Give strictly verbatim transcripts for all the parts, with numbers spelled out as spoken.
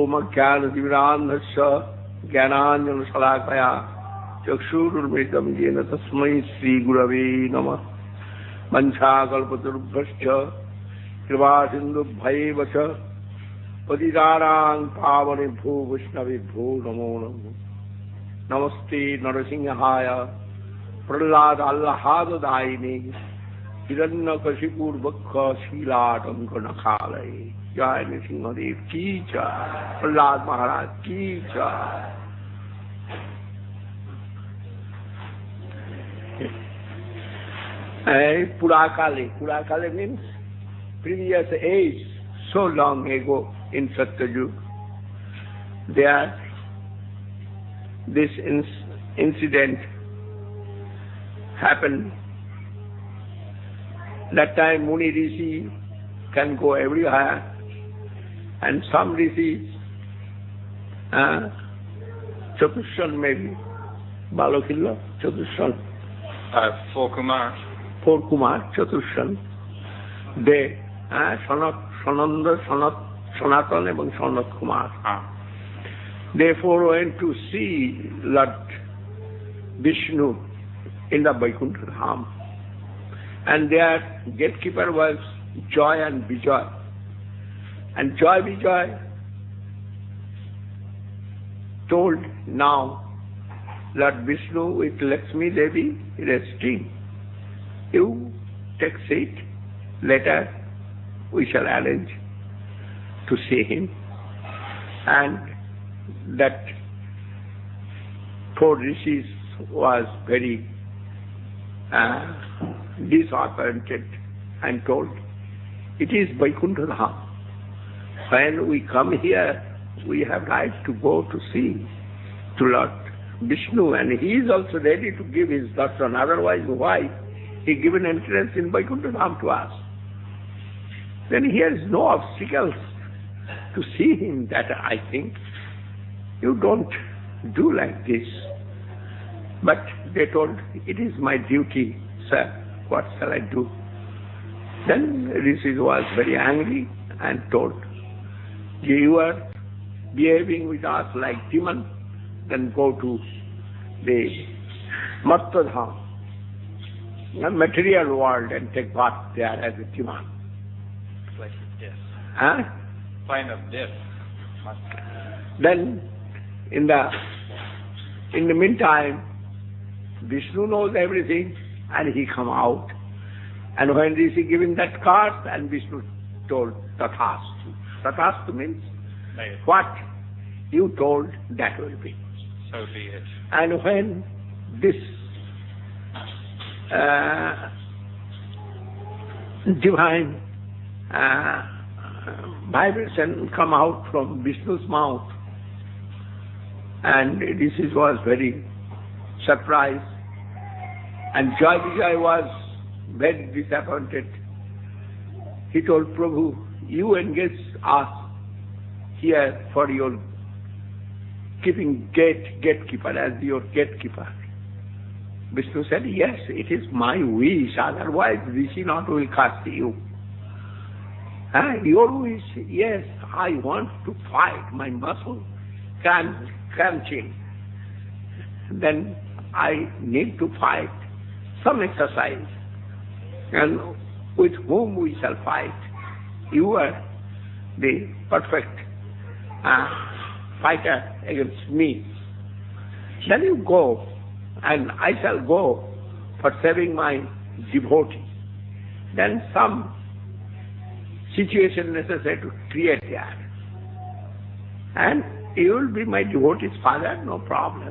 ओमज्ञानतिमिरान्धस्य ज्ञानाञ्जनशलाकया चक्षुरुन्मिलितं येन तस्मै श्रीगुरवे नमः। वंशाकल्पतरुभ्यश्च कृपासिन्धुभ्यैव च पतितानां पावनेभ्यो वैष्णवेभ्यो नमो नमः। नमस्ते नरसिंहाय प्रह्लादाल्लाहाददायिने हिरण्यकशिपुर्वक्ष शीलाटंकनखालये। जय नृसिंहदेव की जय, प्रह्लाद महाराज की जय। Purakale. Purakale means previous age, so long ago in Satyajug. There, this incident happened. That time Muni Rishi can go everywhere, and some Rishis, uh, Chatushan maybe, Balokilla, Chatushan. Uh, four Kumar. Four Kumar, Chatushan. They, uh, Sanat, Sananda, Sanat, Sanatan and Sanat Kumar. Ah. Therefore went to see Lord Vishnu in the Vaikuntha Dham. And their gatekeeper was Joy and Vijay. And Joy Vijay told, now Lord Vishnu with Lakshmi Devi resting, you take seat, later we shall arrange to see him. And that four rishis was very uh, disappointed and told, it is Vaikuntha Dham. When we come here, we have right to go to see to Lord Vishnu, and he is also ready to give his darshan. Otherwise, why he given entrance in Vaikuntha Dham to us? Then here is no obstacles to see him. That I think you don't do like this. But they told, it is my duty, sir. What shall I do? Then Rishi was very angry and told, you are behaving with us like demon, then go to the Matta Dham, the material world, and take bath there as a demon. Place of death. Huh? Plane of death. Then, in the in the meantime, Vishnu knows everything, and he come out. And when Rishi given that card, and Vishnu told Tathastu. Tathastu means May what you told, that will be. So be it. And when this uh, divine uh, vibration come out from Vishnu's mouth, and Rishi was very surprised, and Joy Vijay was very disappointed. He told Prabhu, you engage us here for your keeping gate, gatekeeper, as your gatekeeper. Vishnu said, yes, it is my wish, otherwise Rishi not will cast you. Huh? Your wish, yes, I want to fight, my muscle can clenching. Then I need to fight, some exercise. And with whom we shall fight? You are the perfect uh, fighter against me. Then you go, and I shall go for saving my devotee. Then some situation necessary to create that. And you will be my devotee's father, no problem.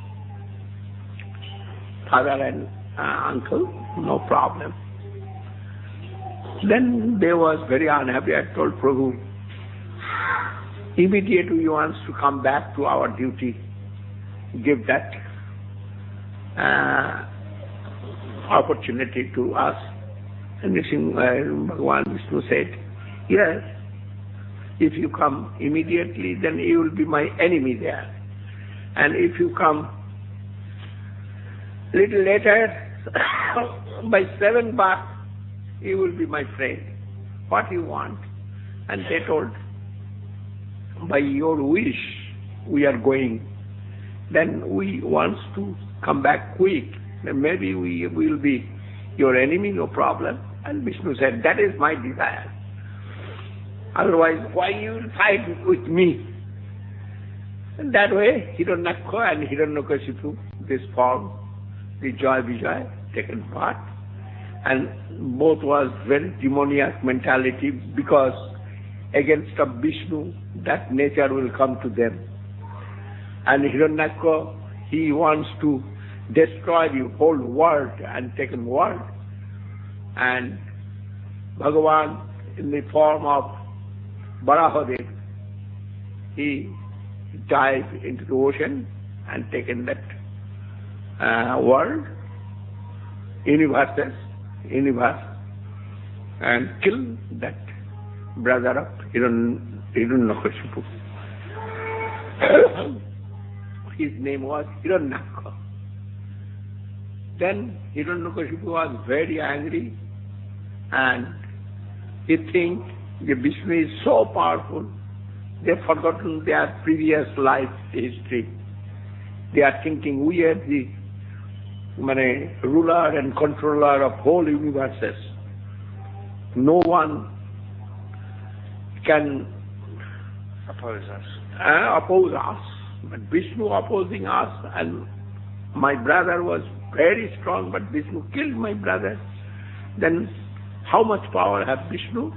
Father and uh, uncle, no problem. Then they was very unhappy. I told Prabhu, immediately he wants to come back to our duty, give that uh, opportunity to us. And this, uh, Bhagavan Vishnu said, yes, if you come immediately, then you will be my enemy there. And if you come little later, by seven baht, you will be my friend. What you want? And they told, by your wish we are going, then we want to come back quick. Then maybe we will be your enemy, no problem. And Vishnu said, that is my desire. Otherwise, why you will fight with me? And that way, Hiranyakashipu and Hiranyakashipu, this form, the Joy Vijay, taken part. And both was very demoniac mentality, because against of Vishnu, that nature will come to them. And Hiranyakashipu, he wants to destroy the whole world and taken world. And Bhagavan, in the form of Varahadev, he dived into the ocean and taken that uh, world, universes, universe, and killed that brother of Hiran, Hiranyakashipu. His name was Hiranyaka. Then Hiranyakashipu was very angry, and he thinks the Vishnu is so powerful, they have forgotten their previous life history. They are thinking we are the mane, ruler and controller of whole universes. No one can oppose us. Uh, oppose us. But Vishnu opposing us, and my brother was very strong, but Vishnu killed my brother. Then how much power have Vishnu?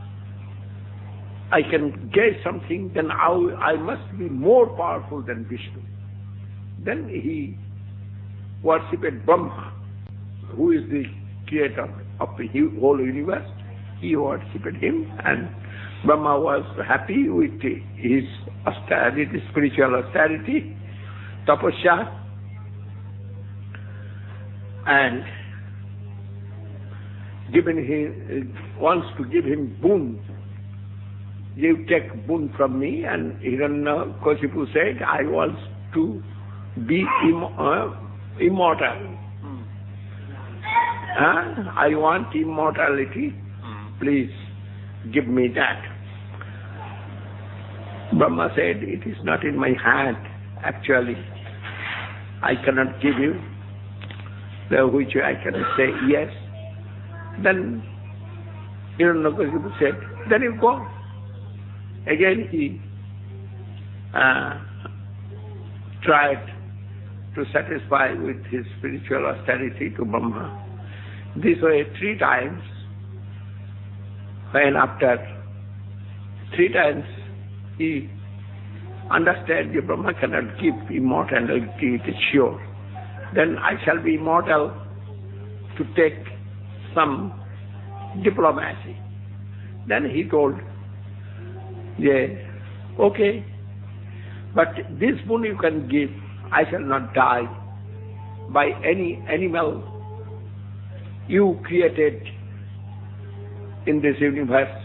I can get something, then I, I must be more powerful than Vishnu. Then he worshipped Brahma, who is the creator of the whole universe. He worshipped him, and Brahma was happy with his austerity, spiritual austerity, tapasya, and given him, wants to give him boon. You take boon from me, and Hiranyakashipu said, I want to be Im uh, immortal. Mm. Huh? I want immortality. Mm. Please give me that. Brahma said, it is not in my hand, actually. I cannot give you, the which I can say yes. Then Hiranyakashipu said, then you go. Again he uh, tried to satisfy with his spiritual austerity to Brahma. This way three times, when after three times he understood that Brahma cannot give immortality, it is sure. Then I shall be immortal to take some diplomacy. Then he told, yeah, okay, but this boon you can give, I shall not die by any animal you created in this universe,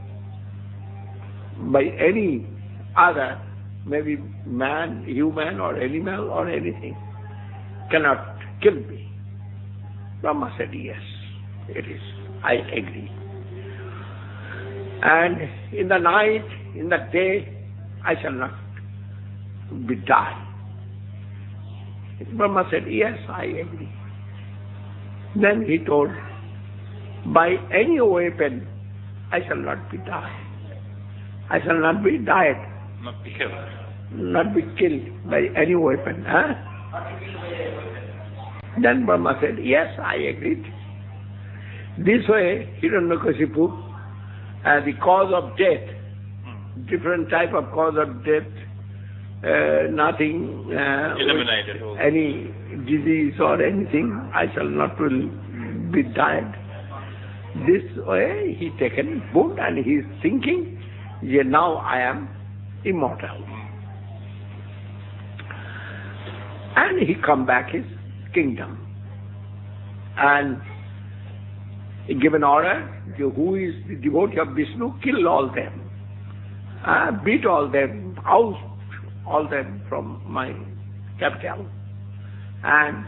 by any other, maybe man, human or animal or anything, cannot kill me. Brahma said, yes, it is, I agree. And in the night, in the day, I shall not be die. Brahma said, yes, I agree. Then he told, by any weapon, I shall not be die. I shall not be died. Not be killed. Not be killed by any weapon. Huh? Then Brahma said, yes, I agreed. This way, Hiranyakashipu, uh, the cause of death, Mm. different type of cause of death, uh, nothing, uh, Eliminated all. any disease or anything, I shall not will be died. This way he taken boon and he is thinking, yeah, now I am immortal. And he come back his kingdom. And he give an order, who is the devotee of Vishnu, kill all them. Uh, beat all them, oust all them from my capital. And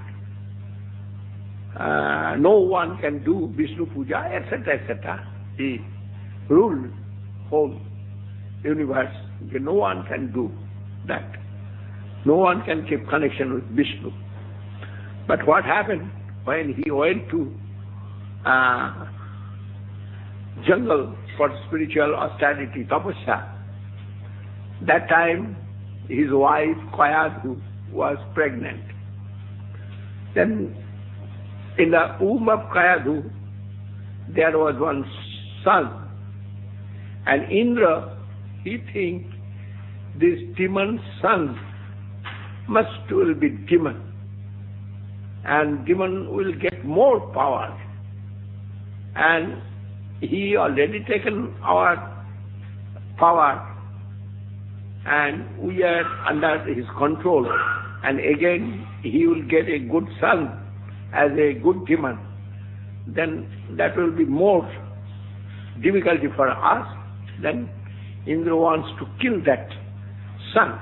uh, no one can do Vishnu Puja, et cetera, et cetera. He ruled whole universe No one can do that. No one can keep connection with Vishnu. But what happened when he went to uh, jungle for spiritual austerity, tapasya? That time his wife Kayadhu was pregnant. Then in the womb of Kayadhu there was one son, and Indra, he think this demon son must will be demon, and demon will get more power, and he already taken our power and we are under his control, and again he will get a good son as a good demon, then that will be more difficulty for us. Then Indra wants to kill that son,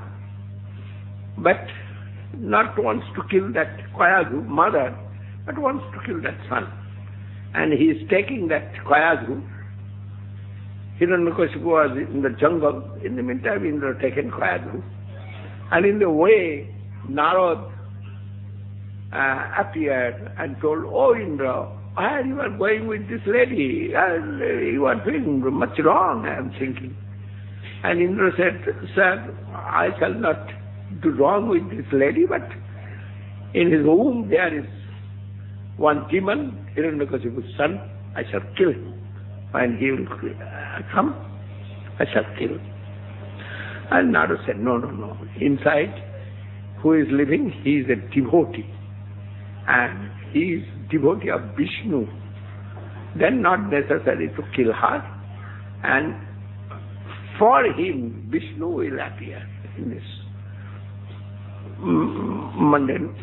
but not wants to kill that Kayadhu mother, but wants to kill that son. And he is taking that Kayadhu. Hiranyakashipu was in the jungle. In the meantime, Indra taken Kayadhu. And in the way, Narad uh, appeared and told, "Oh Indra, why you are going with this lady? And you are doing much wrong, I am thinking." And Indra said, "Sir, I shall not do wrong with this lady, but in his womb there is one demon, Hiranyakashipu's son. I shall kill him. When he will come, I shall kill him." And Narad said, "No, no, no. Inside, who is living, he is a devotee. And he is devotee of Vishnu. Then not necessary to kill her. And for him, Vishnu will appear in this mundane."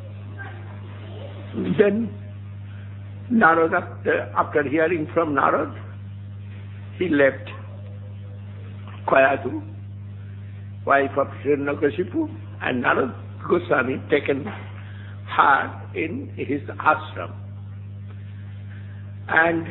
Then Narad, after, after hearing from Narad, he left Kayadhu, wife of Hiranyakashipu, and Narad Goswami taken her in his ashram and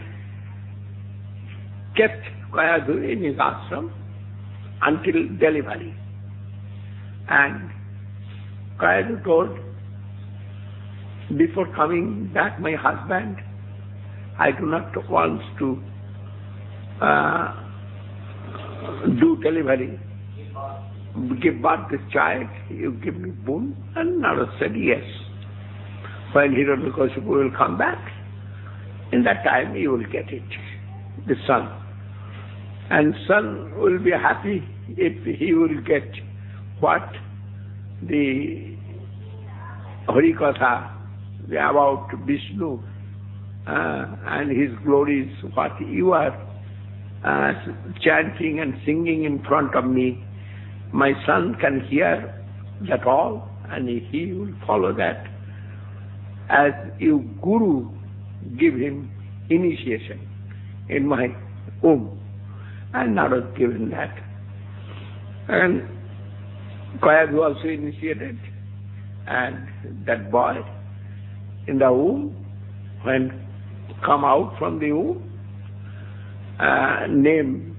kept Kayadhu in his ashram until delivery. And Kayadhu told, "Before coming back, my husband, I do not want to uh, do delivery, give birth this child, you give me boon." And Narad said, "Yes. When Hiranyakashipu will come back, in that time you will get it, the son. And son will be happy if he will get what the Harikatha about Vishnu uh, and his glories, what you are uh, chanting and singing in front of me. My son can hear that all, and he will follow that. As you Guru give him initiation in my womb." And Narad given that. And Kayadhu also initiated, and that boy in the womb, when come out from the womb, uh, name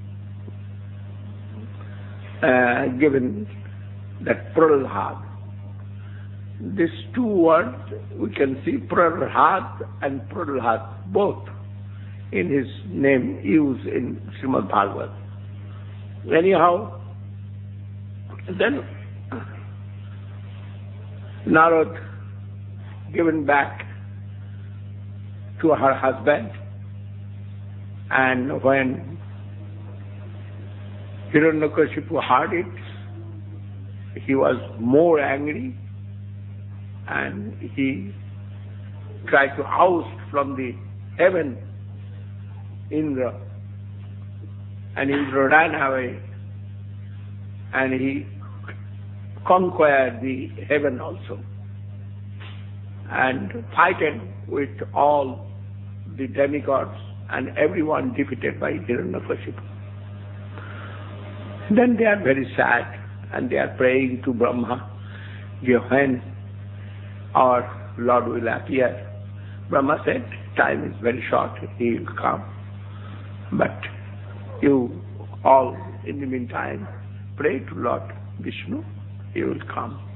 uh, given that Prahlad. These two words we can see, Prahlad and Prahlad, both in his name used in Srimad Bhagavad. Anyhow, then Narad given back to her husband, and when Hiranyakashipu heard it, he was more angry, and he tried to oust from the heaven Indra, and Indra ran away, and he conquered the heaven also, and fighted with all the demigods, and everyone defeated by Hiranyakashipu. Then they are very sad, and they are praying to Brahma, when our Lord will appear. Brahma said, "Time is very short, he will come. But you all, in the meantime, pray to Lord Vishnu, he will come.